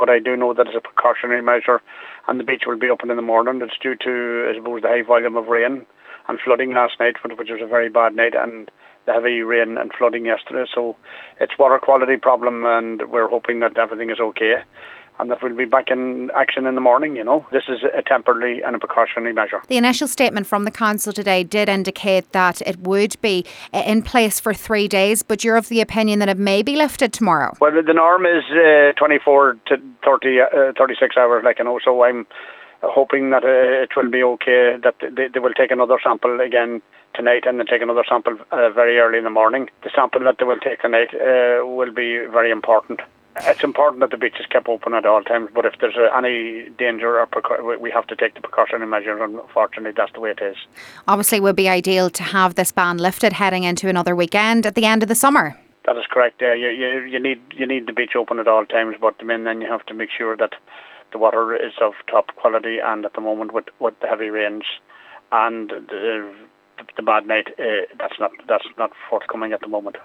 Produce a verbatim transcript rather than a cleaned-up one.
But I do know that it's a precautionary measure, and the beach will be open in the morning. It's due to, I suppose, the high volume of rain and flooding last night, which was a very bad night, and the heavy rain and flooding yesterday. So it's water quality problem, and we're hoping that everything is okay and that we'll be back in action in the morning, you know. This is a temporary and a precautionary measure. The initial statement from the council today did indicate that it would be in place for three days, but you're of the opinion that it may be lifted tomorrow? Well, the norm is uh, twenty-four to thirty, uh, thirty-six hours, like, you know, so I'm hoping that uh, it will be okay, that they, they will take another sample again tonight and then take another sample uh, very early in the morning. The sample that they will take tonight uh, will be very important. It's important that the beach is kept open at all times, but if there's uh, any danger, or preca- we have to take the precautionary measures, and unfortunately that's the way it is. Obviously it would be ideal to have this ban lifted heading into another weekend at the end of the summer. That is correct. Yeah, you, you, you need you need the beach open at all times, but I mean, then you have to make sure that the water is of top quality, and at the moment with, with the heavy rains and the, the bad night, uh, that's not that's not forthcoming at the moment.